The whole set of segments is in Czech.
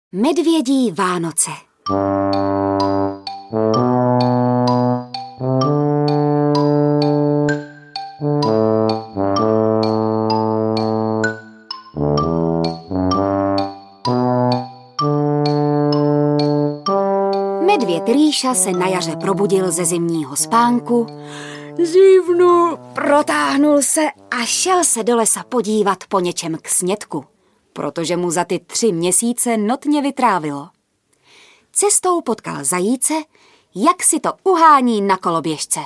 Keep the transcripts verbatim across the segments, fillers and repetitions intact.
Medvědí Vánoce. Medvěd Rýša se na jaře probudil ze zimního spánku, zívnul, protáhnul se a šel se do lesa podívat po něčem k snědku, protože mu za ty tři měsíce notně vytrávilo. Cestou potkal zajíce, jak si to uhání na koloběžce.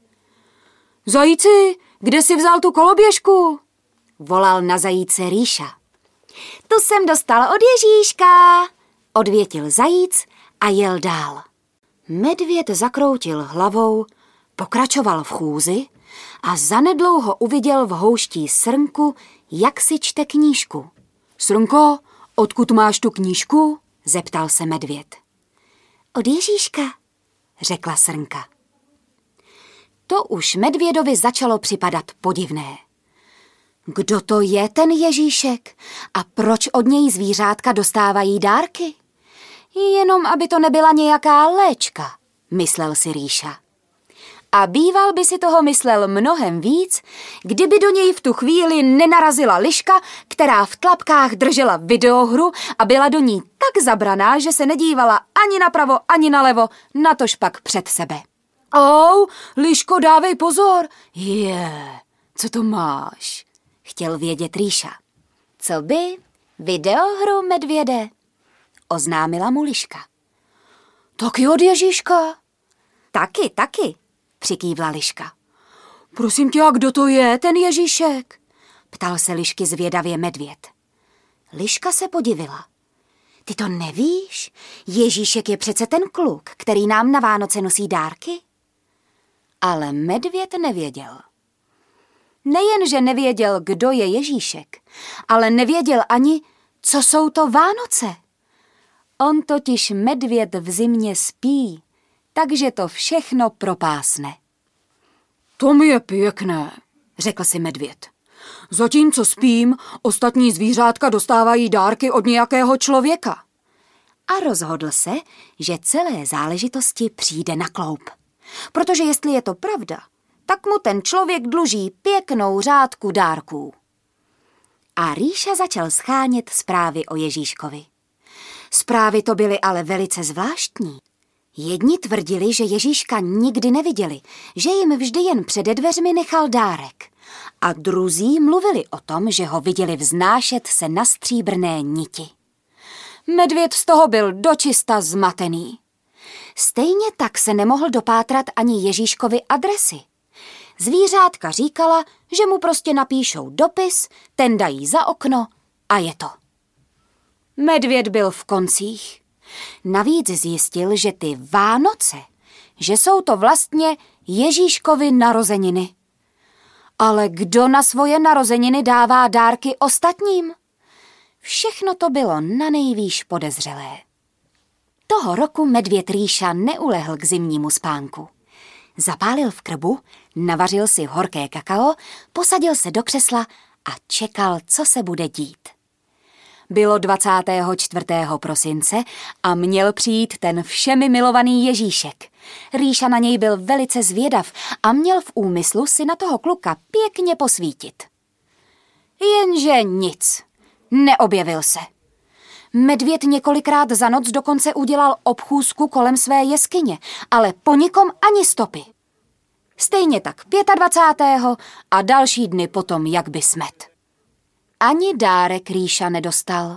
Zajíci, kde jsi vzal tu koloběžku? Volal na zajíce Rýša. Tu jsem dostal od Ježíška, odvětil zajíc a jel dál. Medvěd zakroutil hlavou, pokračoval v chůzi a zanedlouho uviděl v houští srnku, jak si čte knížku. Srnko, odkud máš tu knížku? Zeptal se medvěd. Od Ježíška, řekla srnka. To už medvědovi začalo připadat podivné. Kdo to je ten Ježíšek a proč od něj zvířátka dostávají dárky? Jenom aby to nebyla nějaká léčka, myslel si Rýša. A býval by si toho myslel mnohem víc, kdyby do něj v tu chvíli nenarazila liška, která v tlapkách držela videohru a byla do ní tak zabraná, že se nedívala ani napravo, ani nalevo, natož pak před sebe. Au, liško, dávej pozor. Je, co to máš? Chtěl vědět Rýša. Co by? Videohru, medvěde, oznámila mu liška. Taky od Ježíška? Taky, taky, přikývla liška. Prosím tě, a kdo to je, ten Ježíšek? Ptal se lišky zvědavě medvěd. Liška se podivila. Ty to nevíš? Ježíšek je přece ten kluk, který nám na Vánoce nosí dárky? Ale medvěd nevěděl. Nejen, že nevěděl, kdo je Ježíšek, ale nevěděl ani, co jsou to Vánoce. On totiž medvěd v zimě spí, takže to všechno propásne. To mi je pěkné, řekl si medvěd. Zatímco spím, ostatní zvířátka dostávají dárky od nějakého člověka. A rozhodl se, že celé záležitosti přijde na kloup. Protože jestli je to pravda, tak mu ten člověk dluží pěknou řádku dárků. A Rýša začal schánět zprávy o Ježíškovi. Zprávy to byly ale velice zvláštní. Jedni tvrdili, že Ježíška nikdy neviděli, že jim vždy jen přede dveřmi nechal dárek. A druzí mluvili o tom, že ho viděli vznášet se na stříbrné niti. Medvěd z toho byl dočista zmatený. Stejně tak se nemohl dopátrat ani Ježíškovi adresy. Zvířátka říkala, že mu prostě napíšou dopis, ten dají za okno a je to. Medvěd byl v koncích. Navíc zjistil, že ty Vánoce, že jsou to vlastně Ježíškovy narozeniny. Ale kdo na svoje narozeniny dává dárky ostatním? Všechno to bylo nanejvýš podezřelé. Toho roku medvěd Rýša neulehl k zimnímu spánku. Zapálil v krbu, navařil si horké kakao, posadil se do křesla a čekal, co se bude dít. Bylo dvacátého čtvrtého prosince a měl přijít ten všemi milovaný Ježíšek. Rýša na něj byl velice zvědav a měl v úmyslu si na toho kluka pěkně posvítit. Jenže nic, neobjevil se. Medvěd několikrát za noc dokonce udělal obchůzku kolem své jeskyně, ale po nikom ani stopy. Stejně tak dvacátého pátého a další dny potom jak by smet. Ani dárek Rýša nedostal.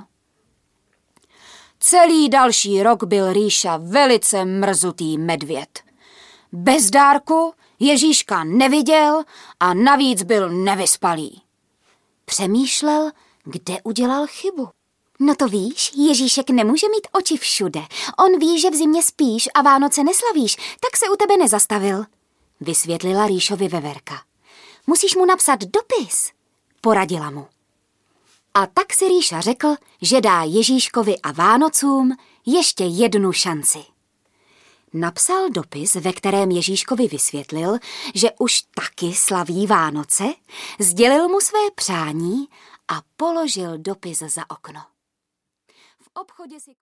Celý další rok byl Rýša velice mrzutý medvěd. Bez dárku Ježíška neviděl a navíc byl nevyspalý. Přemýšlel, kde udělal chybu. No to víš, Ježíšek nemůže mít oči všude. On ví, že v zimě spíš a Vánoce neslavíš, tak se u tebe nezastavil, vysvětlila Rýšovi veverka. Musíš mu napsat dopis, poradila mu. A tak si Rýša řekl, že dá Ježíškovi a Vánocům ještě jednu šanci. Napsal dopis, ve kterém Ježíškovi vysvětlil, že už taky slaví Vánoce, sdělil mu své přání a položil dopis za okno. V obchodě si